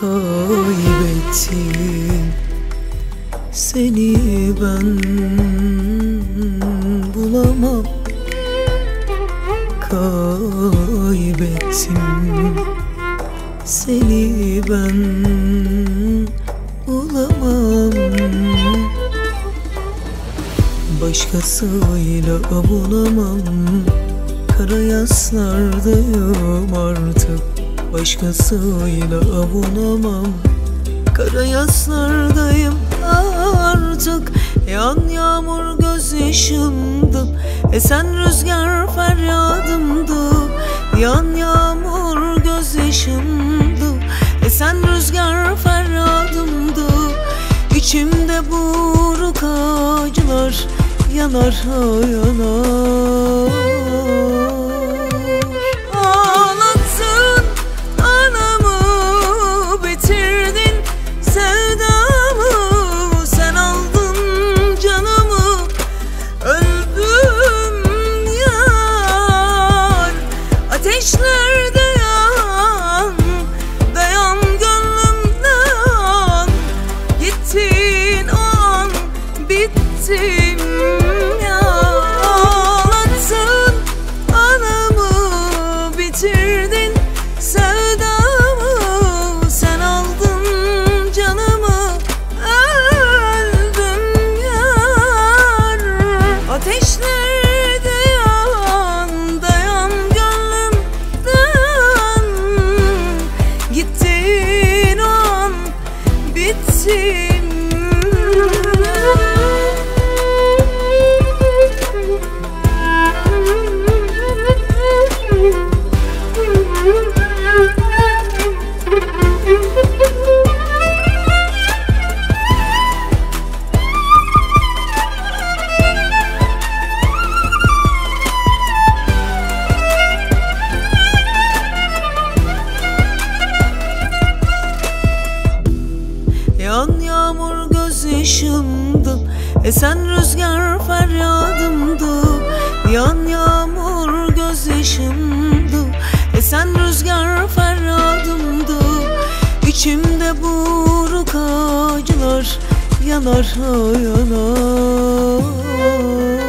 kaybettim. Seni ben bulamam, kaybettim. Seni ben bulamam. Başkasıyla avunamam, kara yaslardayım artık. Başkasıyla avunamam, kara yaslardayım artık. Yağan yağmur gözyaşımdı, esen rüzgar feryadımdı. Yağan yağmur gözyaşımdı, esen rüzgar feryadımdı. İçimde buruk acılar yanar yanar. Ağlattın anamı, bitirdin sevdamı. Sen aldın canımı, öldüm yar. Ateşlerde yan, dayan gönlüm dayan. Gittin o an, bittim ya. Ağlattın anamı, bitirdin sevdamı. Sen aldın canımı, öldüm yar. Ateşlerde yan, dayan gönlüm dayan. Gittin o an, bittim. Yağan yağmur gözyaşımdı, esen rüzgar feryadımdı. Yağan yağmur gözyaşımdı, esen rüzgar feryadımdı. İçimde buruk acılar yanar yanar.